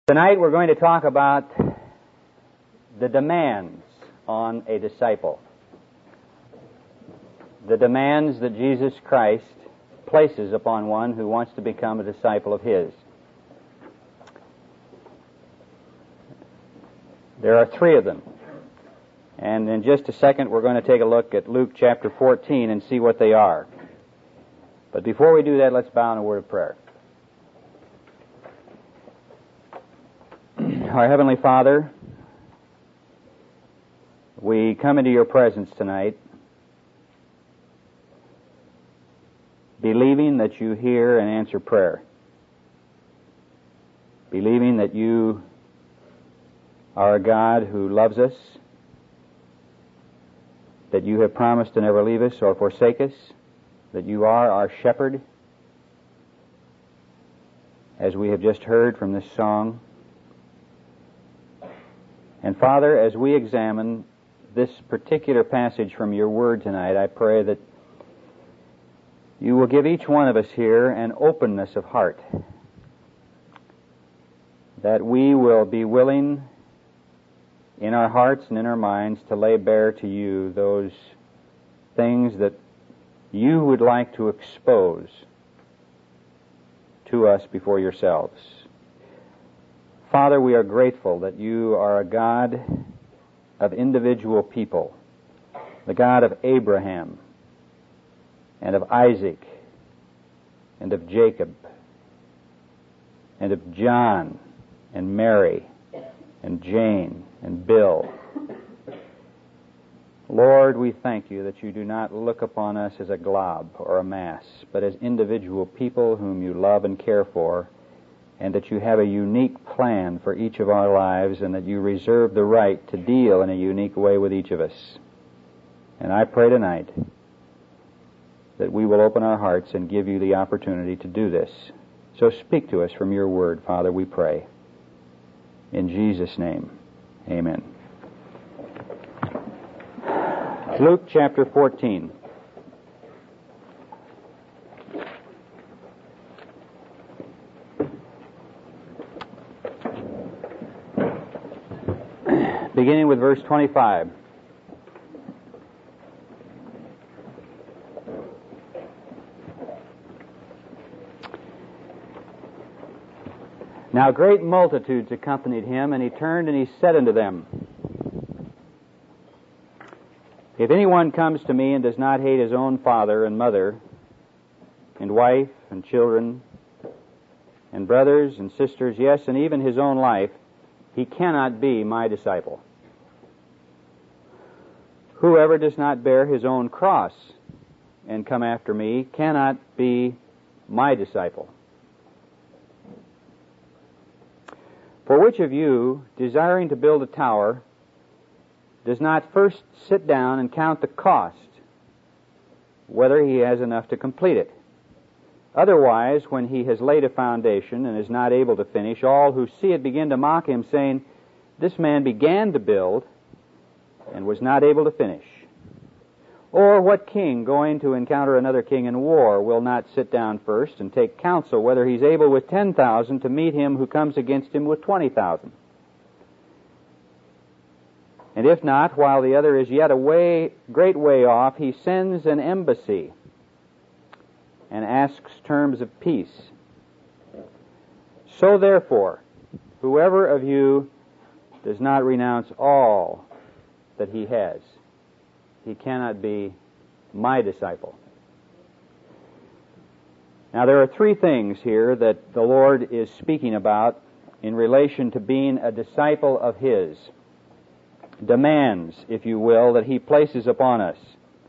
Tonight we're going to talk about the demands on a disciple. The demands that Jesus Christ places upon one who wants to become a disciple of His. There are three of them. And in just a second we're going to take a look at Luke chapter 14 and see what they are. But before we do that, let's bow in a word of prayer. Our Heavenly Father, we come into your presence tonight believing that you hear and answer prayer, believing that you are a God who loves us, that you have promised to never leave us or forsake us, that you are our shepherd, as we have just heard from this song. And Father, as we examine this particular passage from your word tonight, I pray that you will give each one of us here an openness of heart, that we will be willing in our hearts and in our minds to lay bare to you those things that you would like to expose to us before yourselves. Father, we are grateful that you are a God of individual people, the God of Abraham and of Isaac and of Jacob and of John and Mary and Jane and Bill. Lord, we thank you that you do not look upon us as a glob or a mass, but as individual people whom you love and care for, and that you have a unique plan for each of our lives, and that you reserve the right to deal in a unique way with each of us. And I pray tonight that we will open our hearts and give you the opportunity to do this. So speak to us from your word, Father, we pray. In Jesus' name, amen. Luke chapter 14. Beginning with verse 25. Now great multitudes accompanied him, and he turned and he said unto them, If anyone comes to me and does not hate his own father and mother, and wife and children, and brothers and sisters, yes, and even his own life, he cannot be my disciple. Whoever does not bear his own cross and come after me cannot be my disciple. For which of you, desiring to build a tower, does not first sit down and count the cost, whether he has enough to complete it? Otherwise, when he has laid a foundation and is not able to finish, all who see it begin to mock him, saying, This man began to build and was not able to finish. Or what king, going to encounter another king in war, will not sit down first and take counsel whether he's able with 10,000 to meet him who comes against him with 20,000? And if not, while the other is yet a great way off, he sends an embassy and asks terms of peace. So therefore, whoever of you does not renounce all that he has, he cannot be my disciple. Now there are three things here that the Lord is speaking about in relation to being a disciple of His. Demands, if you will, that He places upon us.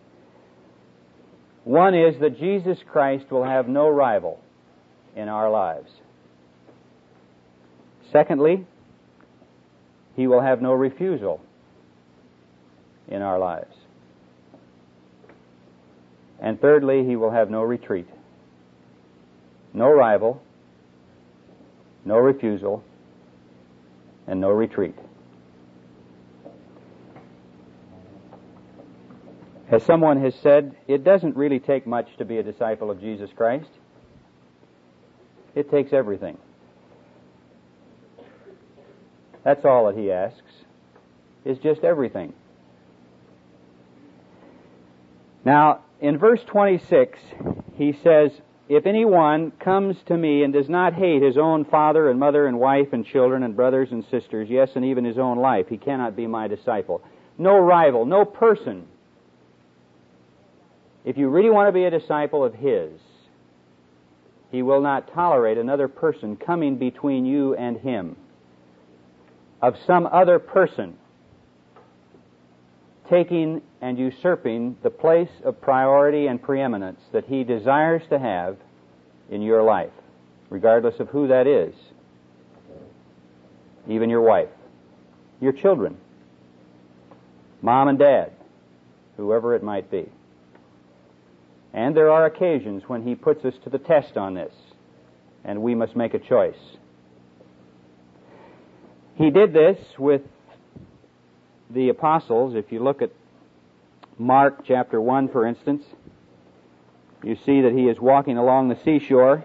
One is that Jesus Christ will have no rival in our lives. Secondly, He will have no refusal in our lives. And thirdly, He will have no retreat. No rival, no refusal, and no retreat. As someone has said, it doesn't really take much to be a disciple of Jesus Christ. It takes everything. That's all that he asks, is just everything. Now, in verse 26, he says, if anyone comes to me and does not hate his own father and mother and wife and children and brothers and sisters, yes, and even his own life, he cannot be my disciple. No rival, no person. If you really want to be a disciple of his, he will not tolerate another person coming between you and him, of some other person taking and usurping the place of priority and preeminence that he desires to have in your life, regardless of who that is. Even your wife, your children, mom and dad, whoever it might be. And there are occasions when he puts us to the test on this, and we must make a choice. He did this with the apostles. If you look at Mark chapter 1, for instance, you see that he is walking along the seashore.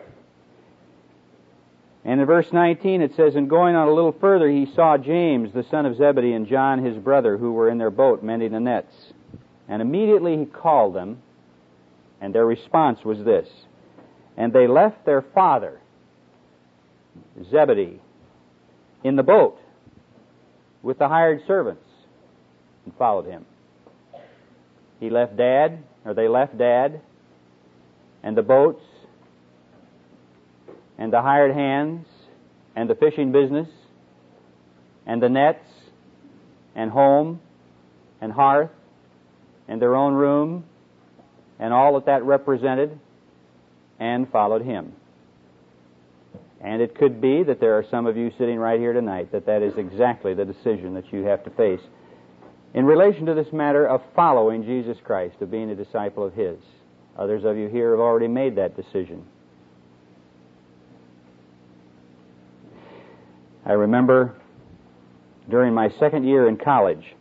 And in verse 19 it says, and going on a little further, he saw James, the son of Zebedee, and John, his brother, who were in their boat mending the nets. And immediately he called them, and their response was this, and they left their father, Zebedee, in the boat with the hired servants, and followed him. They left Dad, and the boats, and the hired hands, and the fishing business, and the nets, and home, and hearth, and their own room, and all that represented, and followed him. And it could be that there are some of you sitting right here tonight that is exactly the decision that you have to face in relation to this matter of following Jesus Christ, of being a disciple of his. Others of you here have already made that decision. I remember during my second year in college,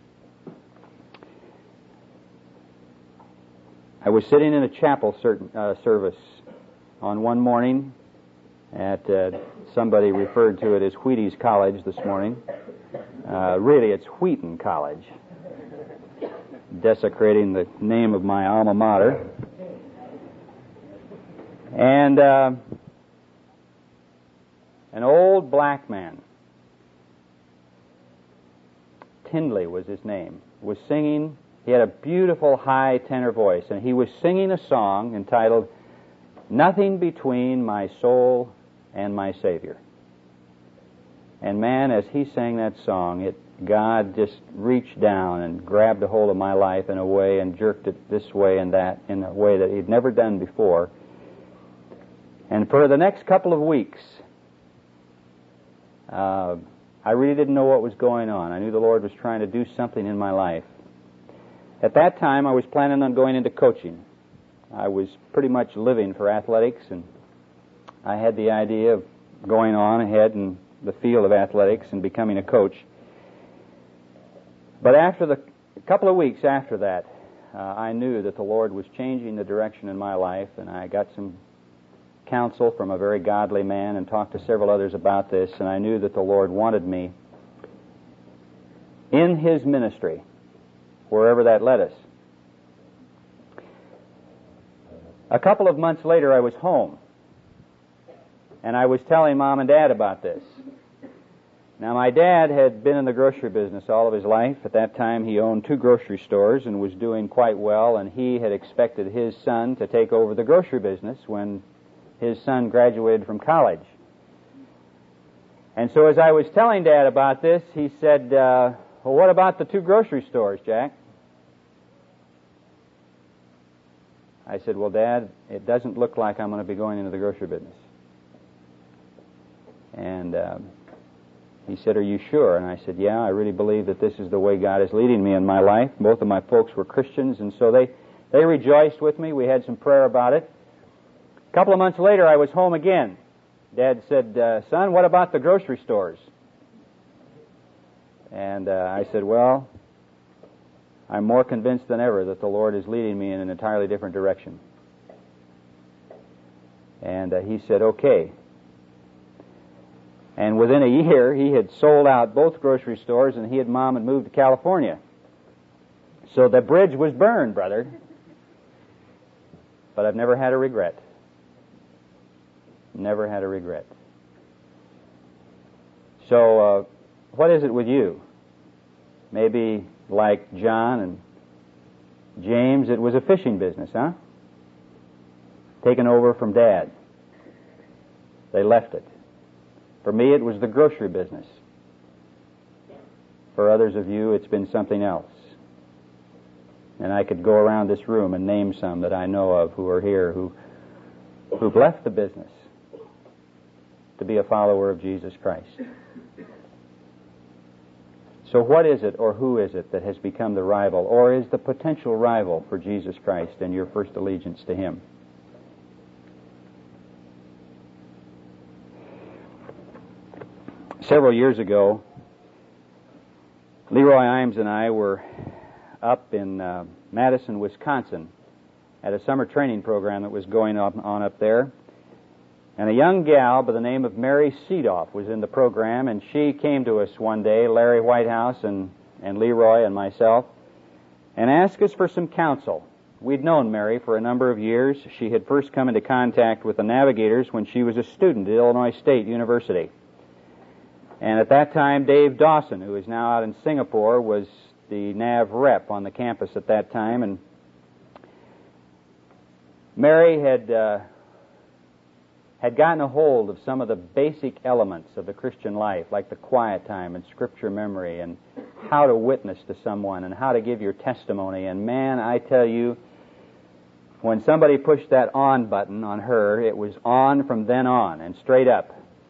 I was sitting in a chapel service on one morning at, somebody referred to it as Wheaties College this morning. Really, it's Wheaton College, desecrating the name of my alma mater. And an old black man, Tindley was his name, was singing. He had a beautiful high tenor voice, and he was singing a song entitled, Nothing Between My Soul and My Savior. And man, as he sang that song, God just reached down and grabbed a hold of my life in a way and jerked it this way and that in a way that he'd never done before. And for the next couple of weeks, I really didn't know what was going on. I knew the Lord was trying to do something in my life. At that time, I was planning on going into coaching. I was pretty much living for athletics, and I had the idea of going on ahead in the field of athletics and becoming a coach. But after a couple of weeks after that, I knew that the Lord was changing the direction in my life, and I got some counsel from a very godly man and talked to several others about this, and I knew that the Lord wanted me in his ministry, wherever that led us. A couple of months later, I was home, and I was telling Mom and Dad about this. Now, my dad had been in the grocery business all of his life. At that time, he owned 2 grocery stores and was doing quite well, and he had expected his son to take over the grocery business when his son graduated from college. And so as I was telling Dad about this, he said, well, what about the 2 grocery stores, Jack? I said, well, Dad, it doesn't look like I'm going to be going into the grocery business. And he said, are you sure? And I said, yeah, I really believe that this is the way God is leading me in my life. Both of my folks were Christians, and so they rejoiced with me. We had some prayer about it. A couple of months later, I was home again. Dad said, son, what about the grocery stores? And I said, well, I'm more convinced than ever that the Lord is leading me in an entirely different direction. And he said, okay. And within a year, he had sold out both grocery stores, and he and Mom had moved to California. So the bridge was burned, brother. But I've never had a regret. Never had a regret. So, what is it with you? Maybe like John and James, it was a fishing business, huh? Taken over from Dad. They left it. For me, it was the grocery business. For others of you, it's been something else. And I could go around this room and name some that I know of who are here who've left the business to be a follower of Jesus Christ. So what is it or who is it that has become the rival or is the potential rival for Jesus Christ and your first allegiance to Him? Several years ago, Leroy Imes and I were up in Madison, Wisconsin at a summer training program that was going on up there. And a young gal by the name of Mary Seedoff was in the program, and she came to us one day, Larry Whitehouse and Leroy and myself, and asked us for some counsel. We'd known Mary for a number of years. She had first come into contact with the Navigators when she was a student at Illinois State University. And at that time, Dave Dawson, who is now out in Singapore, was the Nav rep on the campus at that time. And Mary had gotten a hold of some of the basic elements of the Christian life, like the quiet time and scripture memory and how to witness to someone and how to give your testimony. And man, I tell you, when somebody pushed that on button on her, it was on from then on and straight up.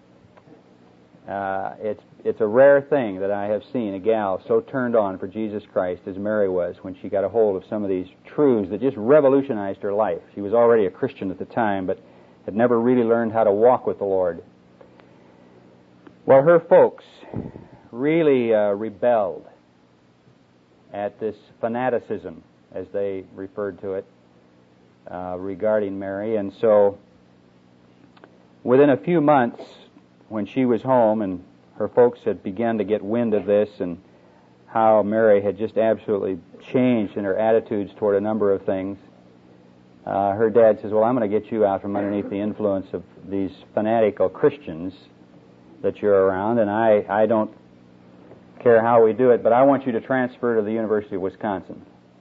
It's a rare thing that I have seen a gal so turned on for Jesus Christ as Mary was when she got a hold of some of these truths that just revolutionized her life. She was already a Christian at the time, but had never really learned how to walk with the Lord. Well, her folks really rebelled at this fanaticism, as they referred to it, regarding Mary. And so within a few months, when she was home and her folks had begun to get wind of this and how Mary had just absolutely changed in her attitudes toward a number of things, her dad says, well, I'm going to get you out from underneath the influence of these fanatical Christians that you're around, and I don't care how we do it, but I want you to transfer to the University of Wisconsin.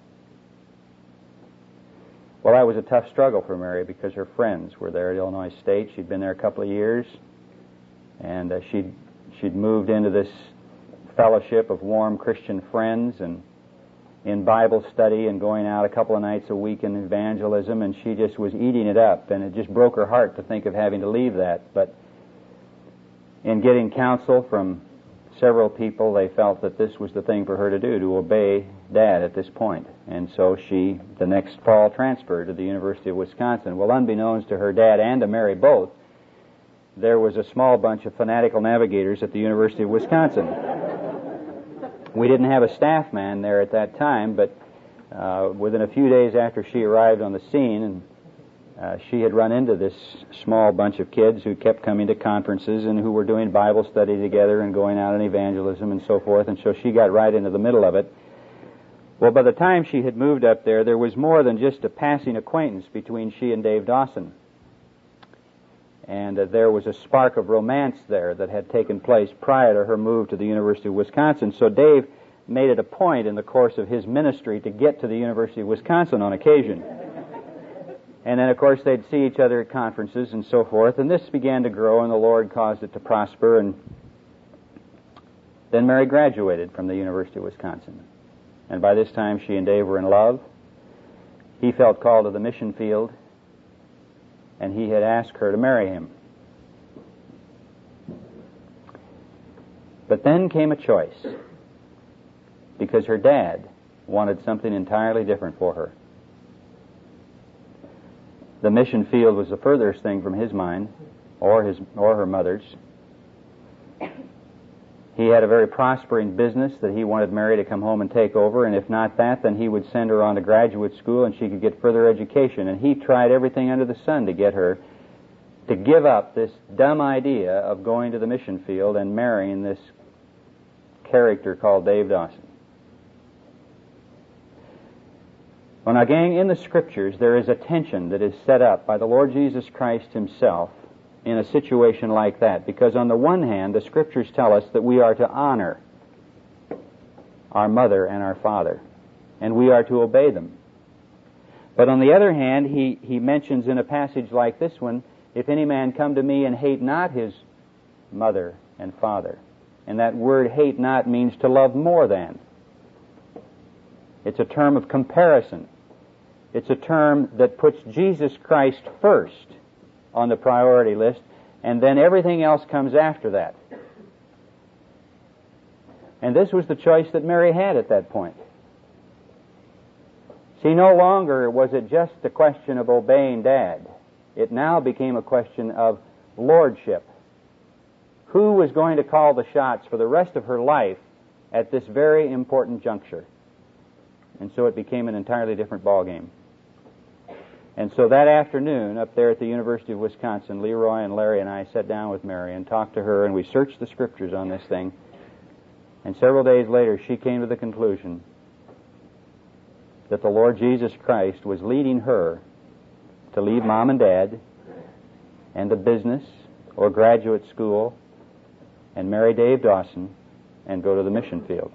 Well, that was a tough struggle for Mary because her friends were there at Illinois State. She'd been there a couple of years, and she'd moved into this fellowship of warm Christian friends and in Bible study and going out a couple of nights a week in evangelism, and she just was eating it up, and it just broke her heart to think of having to leave that. But in getting counsel from several people, they felt that this was the thing for her to do, to obey Dad at this point. And so she, the next fall, transferred to the University of Wisconsin. Well, unbeknownst to her dad and to Mary both, there was a small bunch of fanatical navigators at the University of Wisconsin. We didn't have a staff man there at that time, but within a few days after she arrived on the scene, and she had run into this small bunch of kids who kept coming to conferences and who were doing Bible study together and going out in evangelism and so forth, and so she got right into the middle of it. Well, by the time she had moved up there was more than just a passing acquaintance between she and Dave Dawson. And there was a spark of romance there that had taken place prior to her move to the University of Wisconsin. So Dave made it a point in the course of his ministry to get to the University of Wisconsin on occasion. And then, of course, they'd see each other at conferences and so forth. And this began to grow, and the Lord caused it to prosper. And then Mary graduated from the University of Wisconsin. And by this time, she and Dave were in love. He felt called to the mission field, and he had asked her to marry him. But then came a choice, because her dad wanted something entirely different for her. The mission field was the furthest thing from his mind, or her mother's. He had a very prospering business that he wanted Mary to come home and take over, and if not that, then he would send her on to graduate school and she could get further education. And he tried everything under the sun to get her to give up this dumb idea of going to the mission field and marrying this character called Dave Dawson. Well, now, gang, in the Scriptures there is a tension that is set up by the Lord Jesus Christ Himself in a situation like that, because on the one hand, the Scriptures tell us that we are to honor our mother and our father, and we are to obey them. But on the other hand, he mentions in a passage like this one, if any man come to me and hate not his mother and father. And that word hate not means to love more than. It's a term of comparison. It's a term that puts Jesus Christ first on the priority list, and then everything else comes after that. And this was the choice that Mary had at that point. See, no longer was it just a question of obeying Dad. It now became a question of lordship. Who was going to call the shots for the rest of her life at this very important juncture? And so it became an entirely different ballgame. And so that afternoon, up there at the University of Wisconsin, Leroy and Larry and I sat down with Mary and talked to her, and we searched the Scriptures on this thing. And several days later, she came to the conclusion that the Lord Jesus Christ was leading her to leave Mom and Dad and the business or graduate school and marry Dave Dawson and go to the mission field.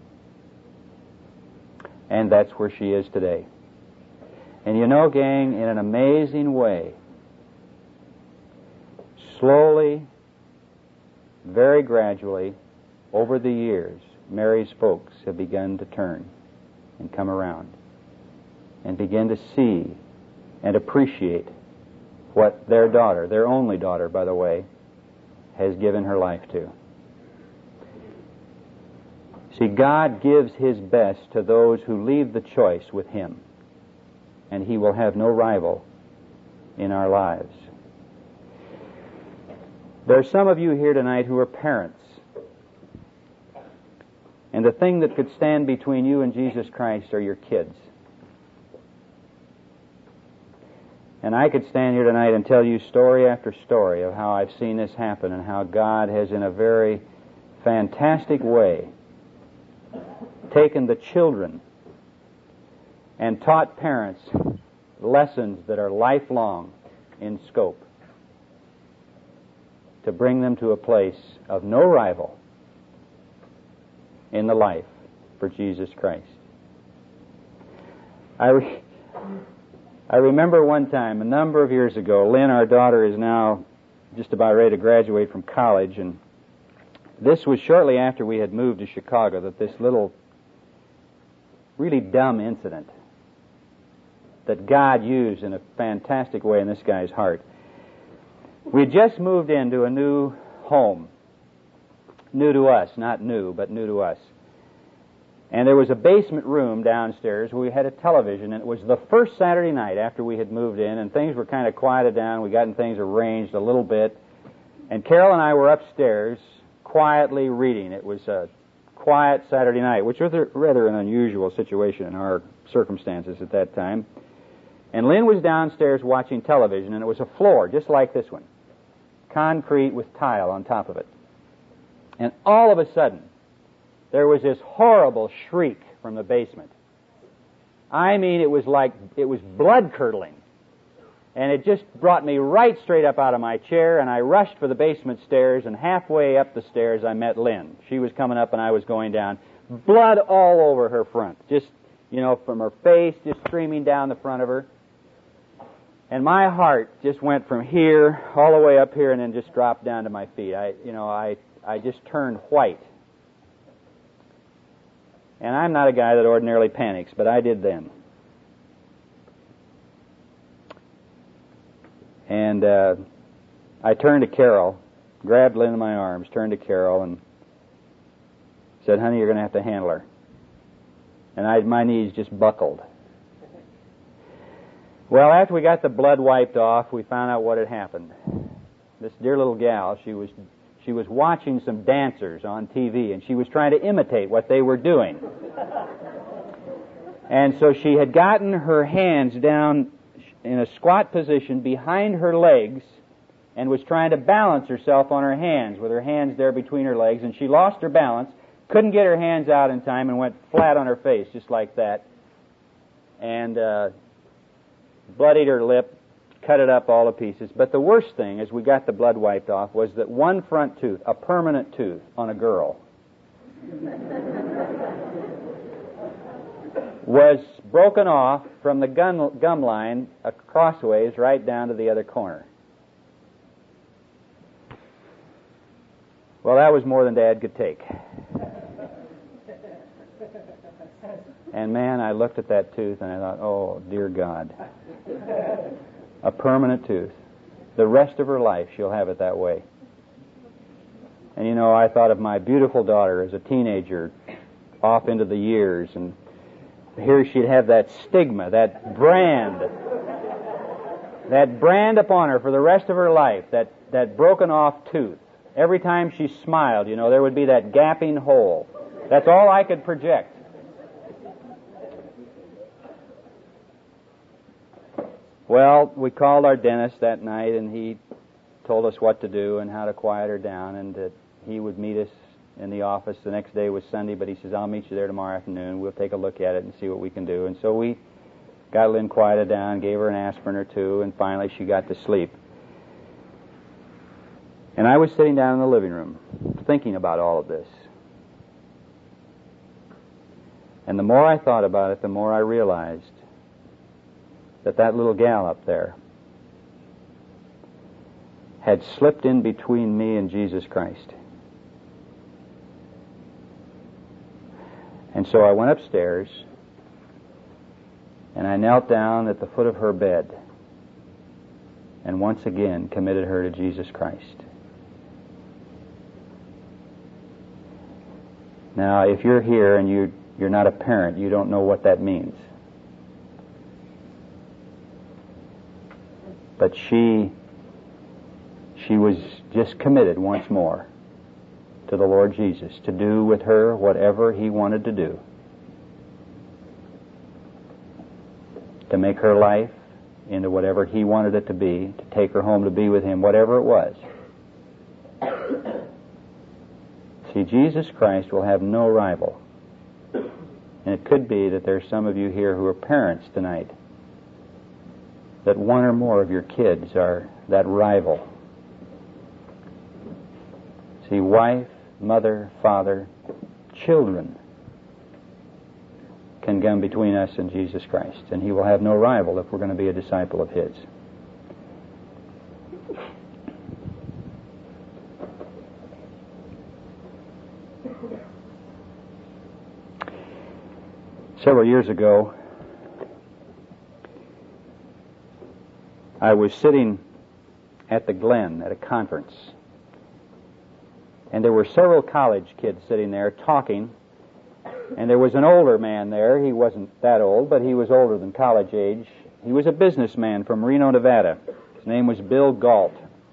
And that's where she is today. And you know, gang, in an amazing way, slowly, very gradually, over the years, Mary's folks have begun to turn and come around and begin to see and appreciate what their daughter, their only daughter, by the way, has given her life to. See, God gives His best to those who leave the choice with Him, and He will have no rival in our lives. There are some of you here tonight who are parents, and the thing that could stand between you and Jesus Christ are your kids. And I could stand here tonight and tell you story after story of how I've seen this happen and how God has, in a very fantastic way, taken the children and taught parents lessons that are lifelong in scope to bring them to a place of no rival in the life for Jesus Christ. I remember one time, a number of years ago, Lynn, our daughter, is now just about ready to graduate from college, and this was shortly after we had moved to Chicago, that this little, really dumb incident that God used in a fantastic way in this guy's heart. We had just moved into a new home. New to us, not new, but new to us. And there was a basement room downstairs where we had a television, and it was the first Saturday night after we had moved in, and things were kind of quieted down. We gotten things arranged a little bit. And Carol and I were upstairs quietly reading. It was a quiet Saturday night, which was rather an unusual situation in our circumstances at that time. And Lynn was downstairs watching television, and it was a floor just like this one, concrete with tile on top of it. And all of a sudden, there was this horrible shriek from the basement. I mean, it was blood-curdling. And it just brought me right straight up out of my chair, and I rushed for the basement stairs, and halfway up the stairs I met Lynn. She was coming up and I was going down. Blood all over her front. Just, from her face, just streaming down the front of her. And my heart just went from here all the way up here and then just dropped down to my feet. I just turned white. And I'm not a guy that ordinarily panics, but I did then. And I turned to Carol, grabbed Lynn in my arms, turned to Carol, and said, "Honey, you're going to have to handle her." And my knees just buckled. Well, after we got the blood wiped off, we found out what had happened. This dear little gal, she was watching some dancers on TV, and she was trying to imitate what they were doing. And so she had gotten her hands down in a squat position behind her legs and was trying to balance herself on her hands with her hands there between her legs, and she lost her balance, couldn't get her hands out in time, and went flat on her face just like that, and bloodied her lip, cut it up all to pieces. But the worst thing, as we got the blood wiped off, was that one front tooth, a permanent tooth on a girl, was broken off from the gum line crossways right down to the other corner. Well, that was more than Dad could take. And man, I looked at that tooth and I thought, oh, dear God. A permanent tooth. The rest of her life she'll have it that way. And you know, I thought of my beautiful daughter as a teenager, off into the years, and here she'd have that stigma, that brand upon her for the rest of her life, that broken off tooth. Every time she smiled, you know, there would be that gaping hole. That's all I could project. Well, we called our dentist that night, and he told us what to do and how to quiet her down, and that he would meet us in the office. The next day was Sunday, but he says, I'll meet you there tomorrow afternoon. We'll take a look at it and see what we can do. And so we got Lynn quieted down, gave her an aspirin or two, and finally she got to sleep. And I was sitting down in the living room thinking about all of this. And the more I thought about it, the more I realized that little gal up there had slipped in between me and Jesus Christ. And so I went upstairs and I knelt down at the foot of her bed and once again committed her to Jesus Christ. Now, if you're here and you're not a parent, you don't know what that means. But she was just committed once more to the Lord Jesus, to do with her whatever He wanted to do, to make her life into whatever He wanted it to be, to take her home to be with Him, whatever it was. See, Jesus Christ will have no rival. And it could be that there's some of you here who are parents tonight, that one or more of your kids are that rival. See, wife, mother, father, children can come between us and Jesus Christ, and He will have no rival if we're going to be a disciple of His. Several years ago, I was sitting at the Glen at a conference, and there were several college kids sitting there talking, and there was an older man there. He wasn't that old, but he was older than college age. He was a businessman from Reno, Nevada. His name was Bill Galt.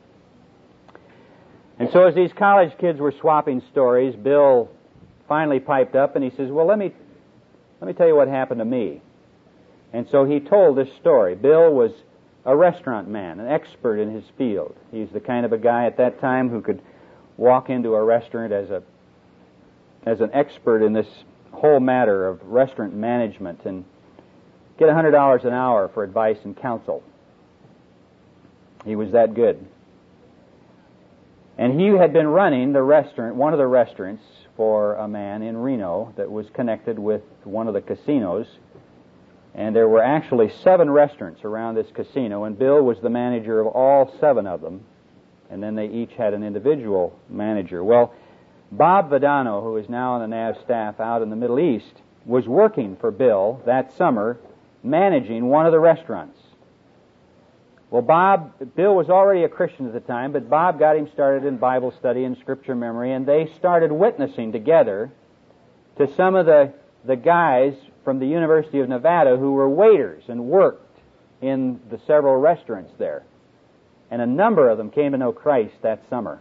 And so as these college kids were swapping stories, Bill finally piped up and he says, well, let me tell you what happened to me. And so he told this story. Bill was a restaurant man, an expert in his field. He's the kind of a guy at that time who could walk into a restaurant as an expert in this whole matter of restaurant management and get $100 an hour for advice and counsel. He was that good. And he had been running the restaurant, one of the restaurants, for a man in Reno that was connected with one of the casinos. And there were actually 7 restaurants around this casino, and Bill was the manager of all 7 of them. And then they each had an individual manager. Well, Bob Vadano, who is now on the NAV staff out in the Middle East, was working for Bill that summer, managing one of the restaurants. Well, Bill was already a Christian at the time, but Bob got him started in Bible study and Scripture memory, and they started witnessing together to some of the guys from the University of Nevada who were waiters and worked in the several restaurants there. And a number of them came to know Christ that summer.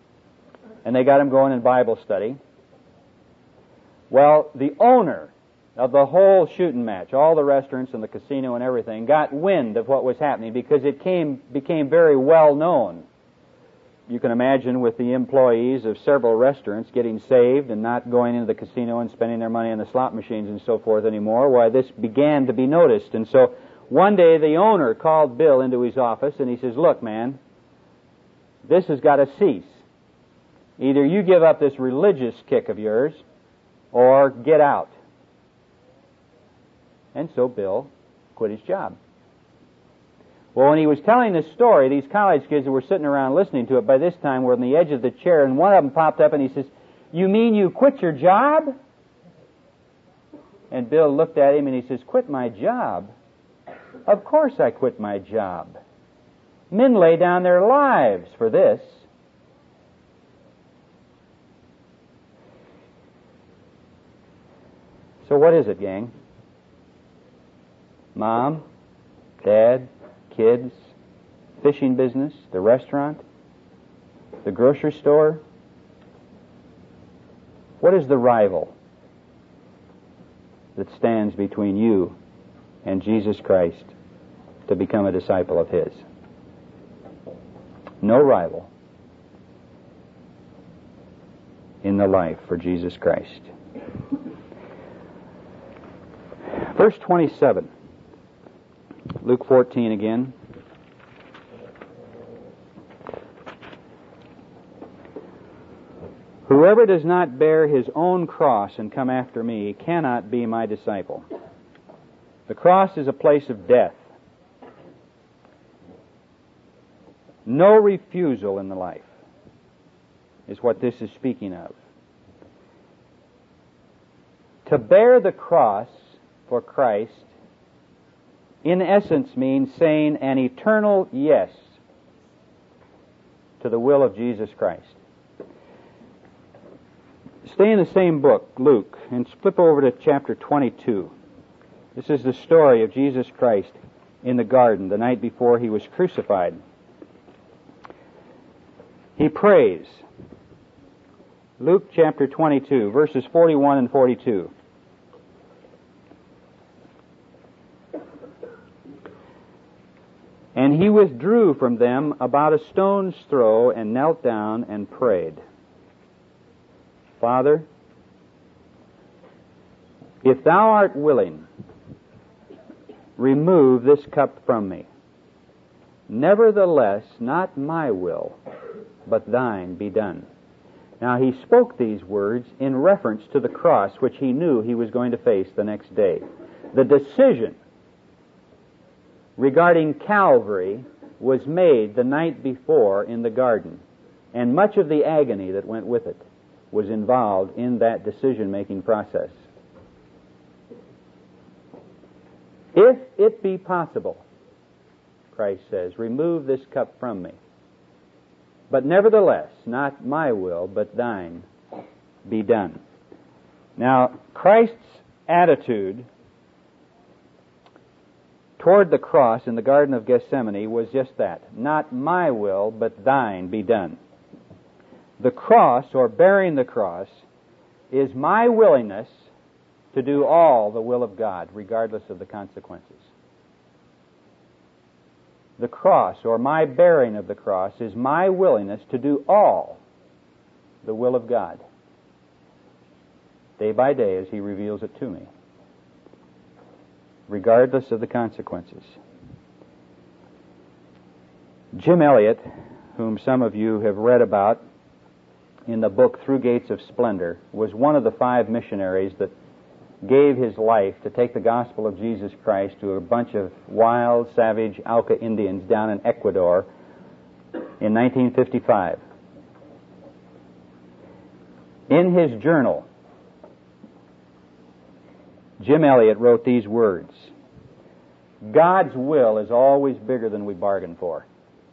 And they got him going in Bible study. Well, the owner of the whole shooting match, all the restaurants and the casino and everything, got wind of what was happening because it became very well known. You can imagine with the employees of several restaurants getting saved and not going into the casino and spending their money on the slot machines and so forth anymore, why this began to be noticed. And so one day the owner called Bill into his office and he says, "Look, man, this has got to cease. Either you give up this religious kick of yours or get out." And so Bill quit his job. Well, when he was telling this story, these college kids who were sitting around listening to it by this time were on the edge of the chair, and one of them popped up and he says, "You mean you quit your job?" And Bill looked at him and he says, "Quit my job? Of course I quit my job. Men lay down their lives for this." So what is it, gang? Mom, Dad, kids, fishing business, the restaurant, the grocery store? What is the rival that stands between you and Jesus Christ to become a disciple of His? No rival in the life for Jesus Christ. Verse 27. Luke 14 again. "Whoever does not bear his own cross and come after me cannot be my disciple." The cross is a place of death. No refusal in the life is what this is speaking of. To bear the cross for Christ in essence means saying an eternal yes to the will of Jesus Christ. Stay in the same book, Luke, and flip over to chapter 22. This is the story of Jesus Christ in the garden the night before He was crucified. He prays. Luke chapter 22, verses 41 and 42. "And He withdrew from them about a stone's throw and knelt down and prayed, Father, if Thou art willing, remove this cup from me. Nevertheless, not my will, but Thine be done." Now He spoke these words in reference to the cross which He knew He was going to face the next day. The decision regarding Calvary was made the night before in the garden, and much of the agony that went with it was involved in that decision-making process. "If it be possible," Christ says, "remove this cup from me. But nevertheless, not my will, but Thine be done." Now, Christ's attitude toward the cross in the Garden of Gethsemane was just that. Not my will, but Thine be done. The cross, or bearing the cross, is my willingness to do all the will of God, regardless of the consequences. The cross, or my bearing of the cross, is my willingness to do all the will of God, day by day as He reveals it to me, regardless of the consequences. Jim Elliot, whom some of you have read about in the book Through Gates of Splendor, was one of the 5 missionaries that gave his life to take the gospel of Jesus Christ to a bunch of wild, savage Auca Indians down in Ecuador in 1955. In his journal, Jim Elliot wrote these words: "God's will is always bigger than we bargain for."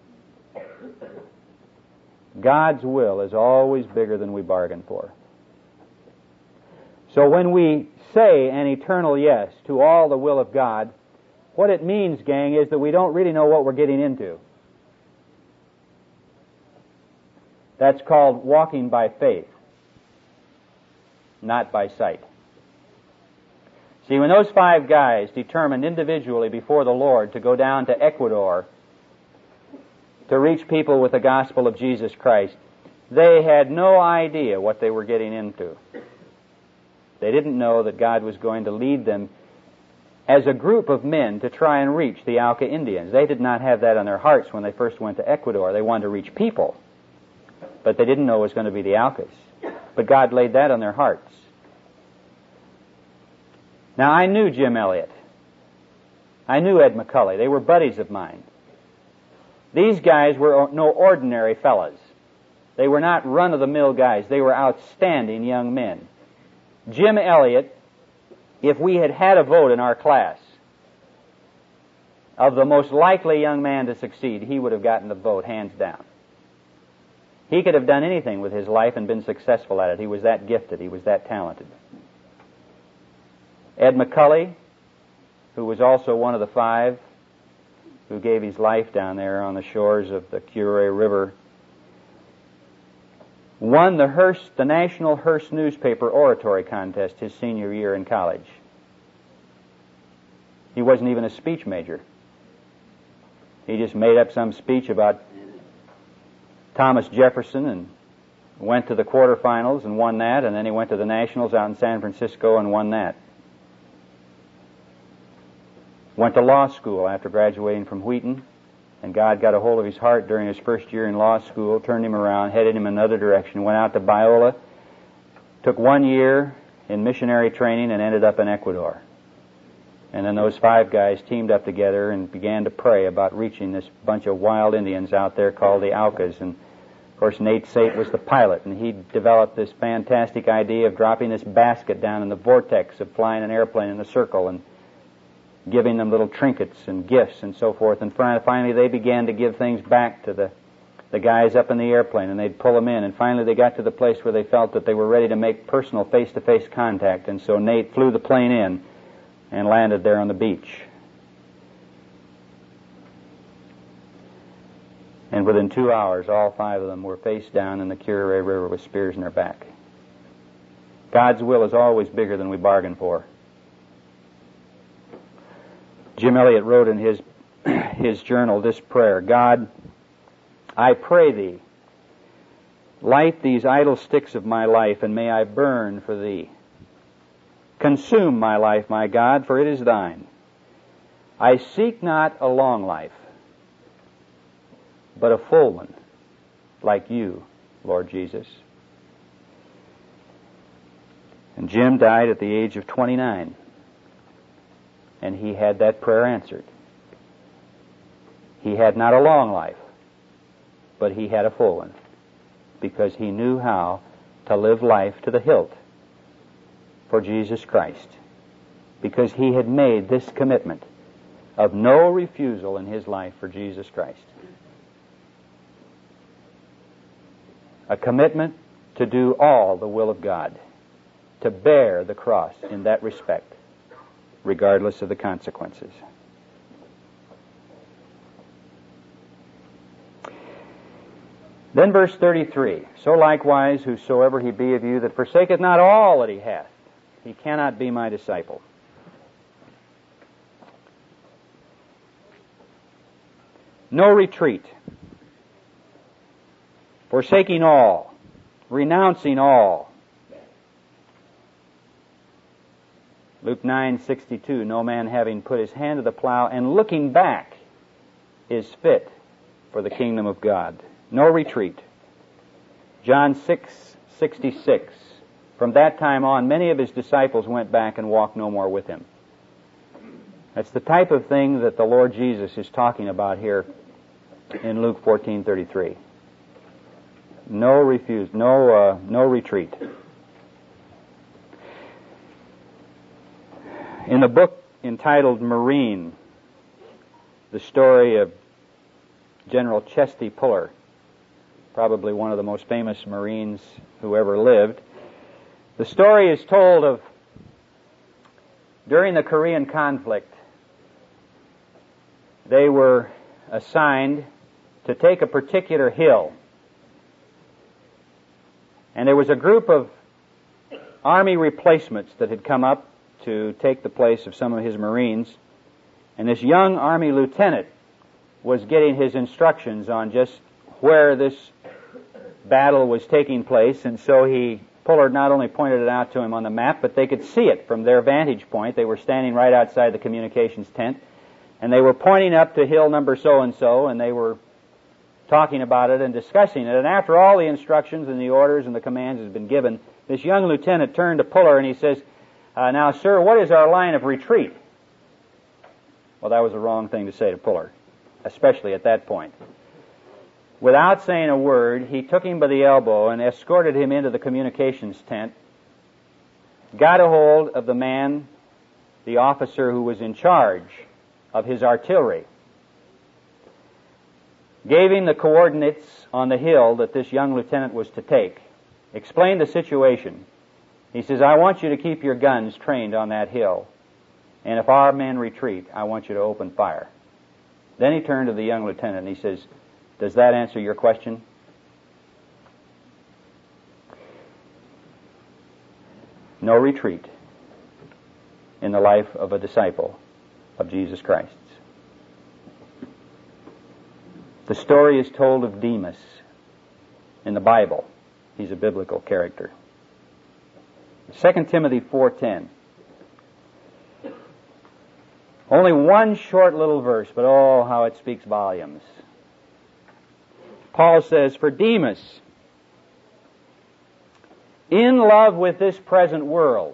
God's will is always bigger than we bargain for. So when we say an eternal yes to all the will of God, what it means, gang, is that we don't really know what we're getting into. That's called walking by faith, not by sight. See, when those 5 guys determined individually before the Lord to go down to Ecuador to reach people with the gospel of Jesus Christ, they had no idea what they were getting into. They didn't know that God was going to lead them as a group of men to try and reach the Auca Indians. They did not have that on their hearts when they first went to Ecuador. They wanted to reach people, but they didn't know it was going to be the Aucas. But God laid that on their hearts. Now, I knew Jim Elliott. I knew Ed McCully. They were buddies of mine. These guys were no ordinary fellas. They were not run-of-the-mill guys. They were outstanding young men. Jim Elliott, if we had had a vote in our class of the most likely young man to succeed, he would have gotten the vote, hands down. He could have done anything with his life and been successful at it. He was that gifted. He was that talented. Ed McCully, who was also one of the 5 who gave his life down there on the shores of the Cure River, won the National Hearst newspaper oratory contest his senior year in college. He wasn't even a speech major. He just made up some speech about Thomas Jefferson and went to the quarterfinals and won that, and then he went to the Nationals out in San Francisco and won that. Went to law school after graduating from Wheaton, and God got a hold of his heart during his first year in law school, turned him around, headed him in another direction, went out to Biola, took 1 year in missionary training, and ended up in Ecuador. And then those 5 guys teamed up together and began to pray about reaching this bunch of wild Indians out there called the Aucas. And, of course, Nate Sate was the pilot, and he developed this fantastic idea of dropping this basket down in the vortex of flying an airplane in a circle and giving them little trinkets and gifts and so forth. And finally they began to give things back to the guys up in the airplane, and they'd pull them in. And finally they got to the place where they felt that they were ready to make personal face-to-face contact. And so Nate flew the plane in and landed there on the beach. And within 2 hours, all 5 of them were face down in the Cure River with spears in their back. God's will is always bigger than we bargain for. Jim Elliott wrote in his journal this prayer: God, I pray thee, light these idle sticks of my life, and may I burn for thee. Consume my life, my God, for it is thine. I seek not a long life, but a full one, like you, Lord Jesus. And Jim died at the age of 29. And he had that prayer answered. He had not a long life, but he had a full one, because he knew how to live life to the hilt for Jesus Christ, because he had made this commitment of no refusal in his life for Jesus Christ. A commitment to do all the will of God, to bear the cross in that respect, regardless of the consequences. Then verse 33, so likewise whosoever he be of you that forsaketh not all that he hath, he cannot be my disciple. No retreat. Forsaking all. Renouncing all. Luke 9:62, no man having put his hand to the plow and looking back is fit for the kingdom of God. No retreat. John 6:66, from that time on many of his disciples went back and walked no more with him. That's the type of thing that the Lord Jesus is talking about here in Luke 14:33. No retreat. In the book entitled Marine, the story of General Chesty Puller, probably one of the most famous Marines who ever lived, the story is told of during the Korean conflict, they were assigned to take a particular hill. And there was a group of Army replacements that had come up to take the place of some of his Marines, and this young Army lieutenant was getting his instructions on just where this battle was taking place, and so Pullard not only pointed it out to him on the map, but they could see it from their vantage point. They were standing right outside the communications tent, and they were pointing up to hill number so-and-so, and they were talking about it and discussing it. And after all the instructions and the orders and the commands had been given, this young lieutenant turned to Pullard and he says, now, sir, what is our line of retreat? Well, that was the wrong thing to say to Pullard, especially at that point. Without saying a word, he took him by the elbow and escorted him into the communications tent, got a hold of the man, the officer who was in charge of his artillery, gave him the coordinates on the hill that this young lieutenant was to take, explained the situation. He says, I want you to keep your guns trained on that hill, and if our men retreat, I want you to open fire. Then he turned to the young lieutenant and he says, does that answer your question? No retreat in the life of a disciple of Jesus Christ. The story is told of Demas in the Bible. He's a biblical character. 2 Timothy 4:10. Only one short little verse, but oh, how it speaks volumes. Paul says, for Demas, in love with this present world,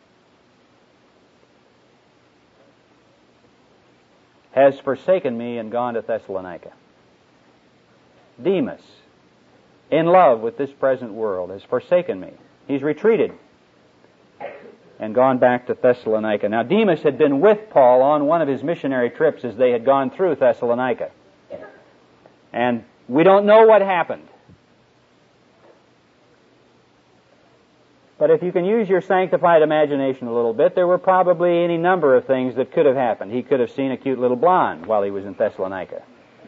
has forsaken me and gone to Thessalonica. Demas, in love with this present world, has forsaken me. He's retreated and gone back to Thessalonica. Now, Demas had been with Paul on one of his missionary trips as they had gone through Thessalonica. And we don't know what happened. But if you can use your sanctified imagination a little bit, there were probably any number of things that could have happened. He could have seen a cute little blonde while he was in Thessalonica.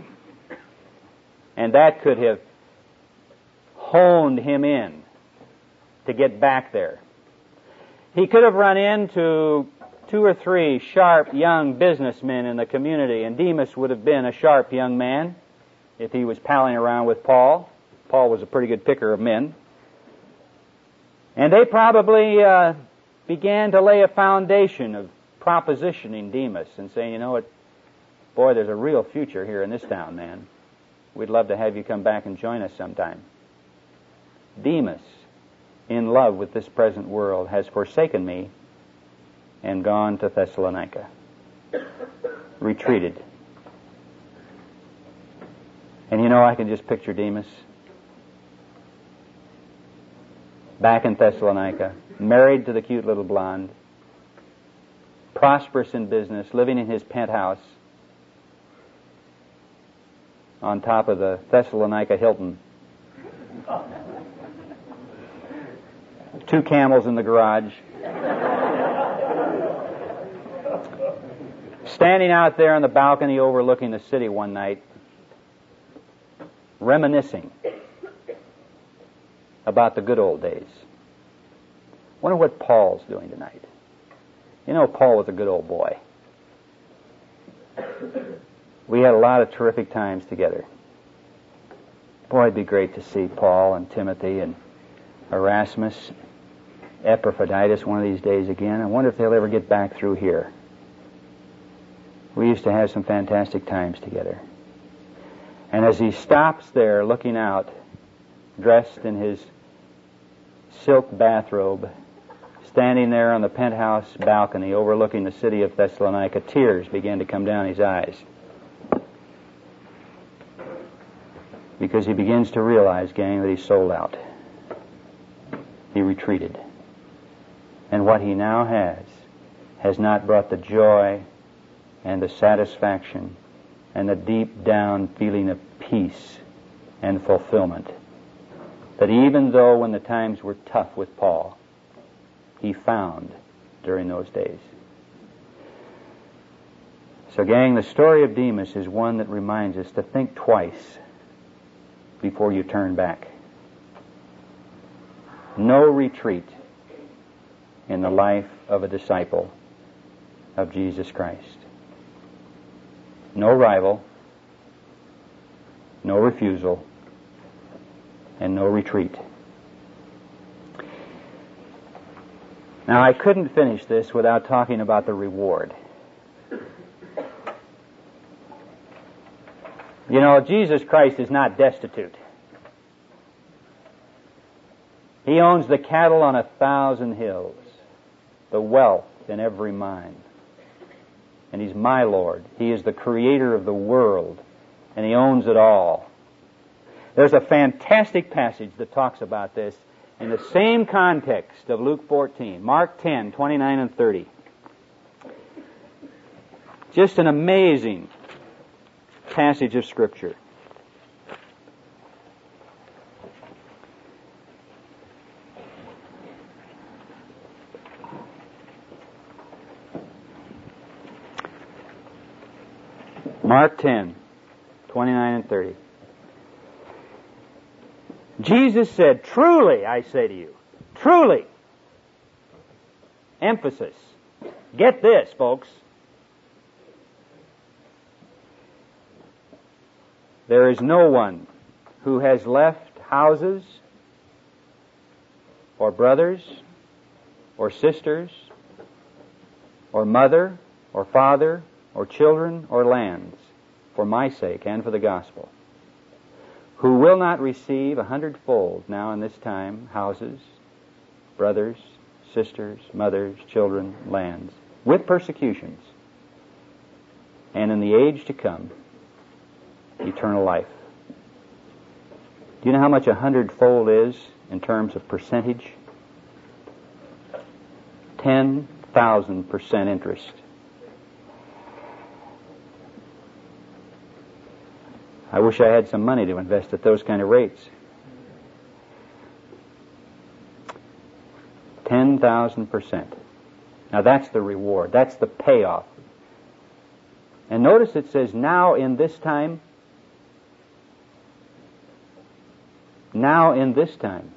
And that could have honed him in to get back there. He could have run into 2 or 3 sharp young businessmen in the community, and Demas would have been a sharp young man if he was palling around with Paul. Paul was a pretty good picker of men. And they probably began to lay a foundation of propositioning Demas and saying, you know what, boy, there's a real future here in this town, man. We'd love to have you come back and join us sometime. Demas, in love with this present world, has forsaken me and gone to Thessalonica. Retreated. And you know, I can just picture Demas back in Thessalonica, married to the cute little blonde, prosperous in business, living in his penthouse on top of the Thessalonica Hilton. 2 camels in the garage. Standing out there on the balcony overlooking the city one night, reminiscing about the good old days. Wonder what Paul's doing tonight. You know, Paul was a good old boy. We had a lot of terrific times together. Boy, it'd be great to see Paul and Timothy and Erasmus, Epaphroditus one of these days again. I wonder if they'll ever get back through here. We used to have some fantastic times together. And as he stops there looking out, dressed in his silk bathrobe, standing there on the penthouse balcony overlooking the city of Thessalonica, tears began to come down his eyes. Because he begins to realize, gang, that he's sold out. He retreated. And what he now has not brought the joy and the satisfaction and the deep down feeling of peace and fulfillment that even though when the times were tough with Paul, he found during those days. So gang, the story of Demas is one that reminds us to think twice before you turn back. No retreat in the life of a disciple of Jesus Christ. No rival, no refusal, and no retreat. Now, I couldn't finish this without talking about the reward. You know, Jesus Christ is not destitute. He owns the cattle on 1,000 hills, the wealth in every mine. And He's my Lord. He is the creator of the world, and He owns it all. There's a fantastic passage that talks about this in the same context of Luke 14, Mark 10, 29 and 30. Just an amazing passage of Scripture. Mark 10, 29 and 30. Jesus said, "Truly, I say to you, truly." Emphasis. Get this, folks. There is no one who has left houses or brothers or sisters or mother or father or children or lands for my sake and for the gospel, who will not receive 100-fold now in this time houses, brothers, sisters, mothers, children, lands, with persecutions, and in the age to come, eternal life. Do you know how much 100-fold is in terms of percentage? 10,000% interest. I wish I had some money to invest at those kind of rates. 10,000%. Now that's the reward. That's the payoff. And notice it says, now in this time. Now in this time.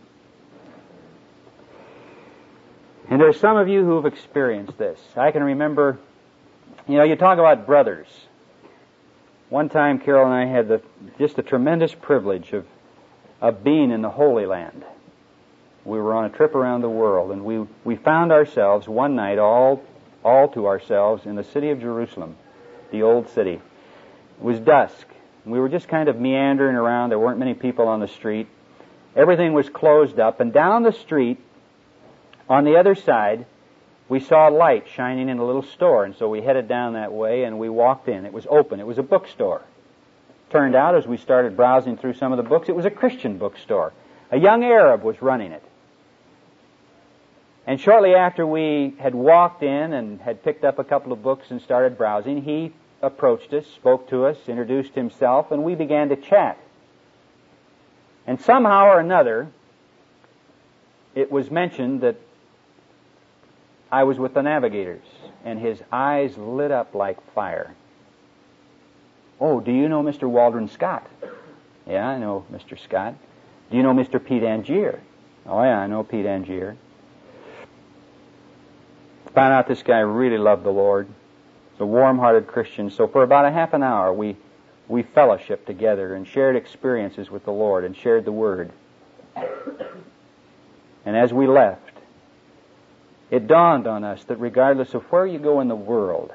And there's some of you who have experienced this. I can remember, you talk about brothers. One time, Carol and I had just a tremendous privilege of being in the Holy Land. We were on a trip around the world, and we found ourselves one night all to ourselves in the city of Jerusalem, the old city. It was dusk. We were just kind of meandering around. There weren't many people on the street. Everything was closed up, and down the street, on the other side, we saw a light shining in a little store, and so we headed down that way, and we walked in. It was open. It was a bookstore. Turned out, as we started browsing through some of the books, it was a Christian bookstore. A young Arab was running it. And shortly after we had walked in and had picked up a couple of books and started browsing, he approached us, spoke to us, introduced himself, and we began to chat. And somehow or another, it was mentioned that I was with the Navigators, and his eyes lit up like fire. "Oh, do you know Mr. Waldron Scott?" "Yeah, I know Mr. Scott." "Do you know Mr. Pete Angier?" "Oh, yeah, I know Pete Angier." Found out this guy really loved the Lord. He's a warm-hearted Christian. So for about a half an hour, we fellowshiped together and shared experiences with the Lord and shared the Word. And as we left, it dawned on us that regardless of where you go in the world,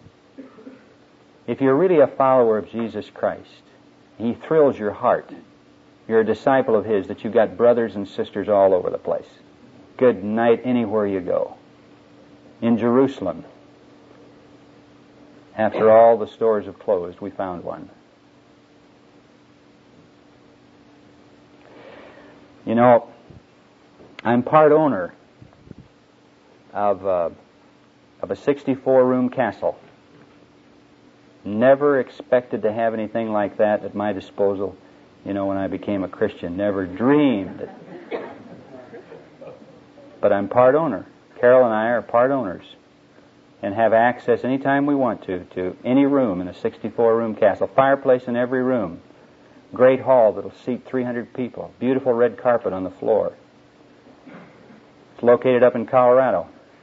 if you're really a follower of Jesus Christ, He thrills your heart, you're a disciple of His, that you've got brothers and sisters all over the place. Good night anywhere you go. In Jerusalem, after all the stores have closed, we found one. I'm part owner of a 64-room castle. Never expected to have anything like that at my disposal, when I became a Christian. Never dreamed it. But I'm part owner. Carol and I are part owners and have access anytime we want to any room in a 64-room castle. Fireplace in every room. Great hall that'll seat 300 people. Beautiful red carpet on the floor. It's located up in Colorado.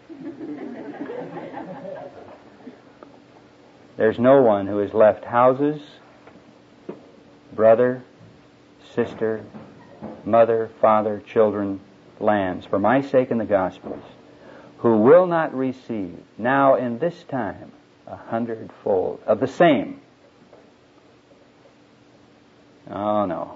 There's no one who has left houses, brother, sister, mother, father, children, lands, for my sake in the Gospels, who will not receive now in this time 100-fold of the same. Oh, no.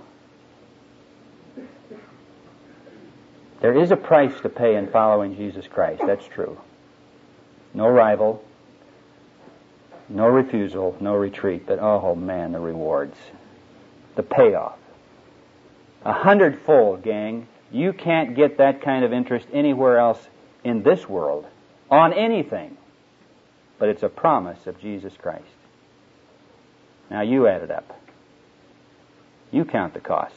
There is a price to pay in following Jesus Christ, that's true. No rival, no refusal, no retreat, but oh man, the rewards, the payoff. 100-fold, gang. You can't get that kind of interest anywhere else in this world on anything, but it's a promise of Jesus Christ. Now you add it up. You count the cost.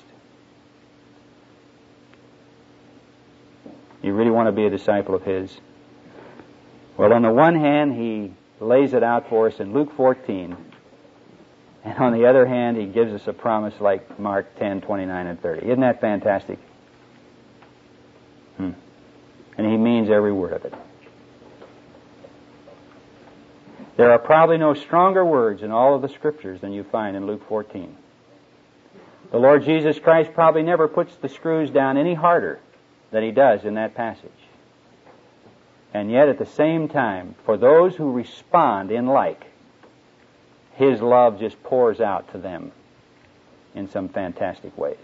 You really want to be a disciple of His? Well, on the one hand, He lays it out for us in Luke 14, and on the other hand, He gives us a promise like Mark 10, 29, and 30. Isn't that fantastic? And He means every word of it. There are probably no stronger words in all of the Scriptures than you find in Luke 14. The Lord Jesus Christ probably never puts the screws down any harder than He does in that passage. And yet at the same time, for those who respond in like, His love just pours out to them in some fantastic ways.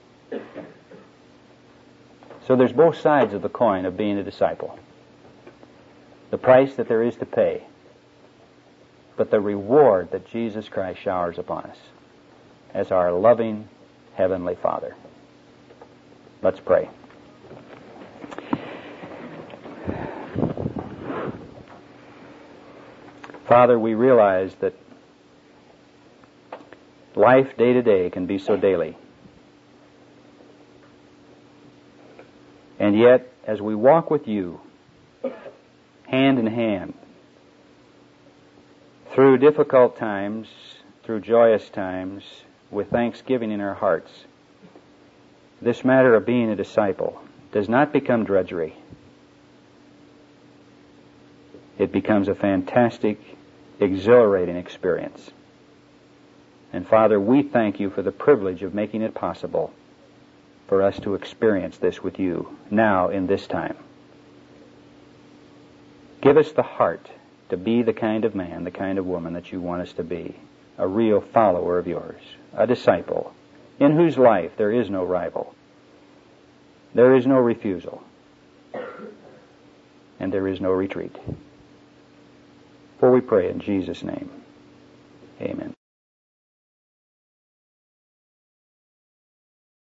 So there's both sides of the coin of being a disciple. The price that there is to pay, but the reward that Jesus Christ showers upon us as our loving Heavenly Father. Let's pray. Father, we realize that life day to day can be so daily. And yet, as we walk with You, hand in hand, through difficult times, through joyous times, with thanksgiving in our hearts, this matter of being a disciple does not become drudgery. It becomes a fantastic, exhilarating experience. And Father, we thank You for the privilege of making it possible for us to experience this with You now in this time. Give us the heart to be the kind of man, the kind of woman that You want us to be, a real follower of Yours, a disciple, in whose life there is no rival, there is no refusal, and there is no retreat. For we pray in Jesus' name. Amen.